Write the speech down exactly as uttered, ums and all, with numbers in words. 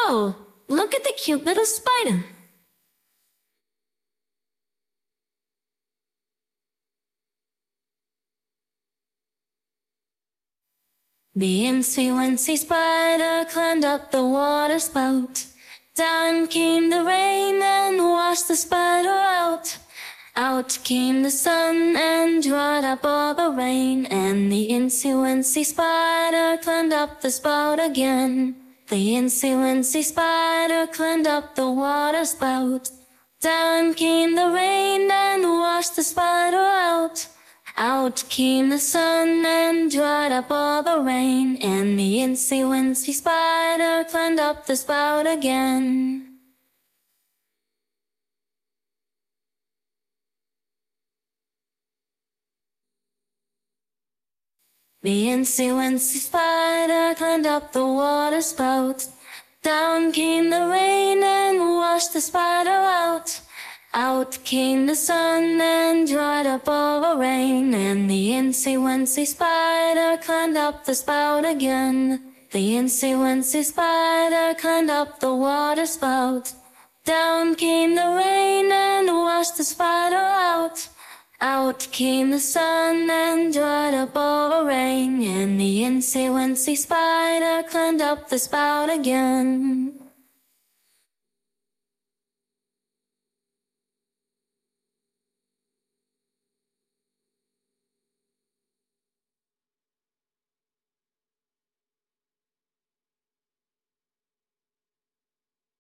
Whoa! Look at the cute little spider. The incy-wincy spider climbed up the water spout. Down came the rain and washed the spider out. Out came the sun and dried up all the rain. And the incy-wincy spider climbed up the spout again. The incy-wincy spider climbed up the water spout. Down came the rain and washed the spider out. Out came the sun and dried up all the rain. And the incy-wincy spider climbed up the spout again. The incy-wincy spider climbed up the water spout. Down came the rain and washed the spider out. Out came the sun and dried up all the rain. And the incy-wincy spider climbed up the spout again. The incy-wincy spider climbed up the water spout. Down came the rain and washed the spider out. Out came the sun and dried up all the rain. And the incy-wincy spider climbed up the spout again.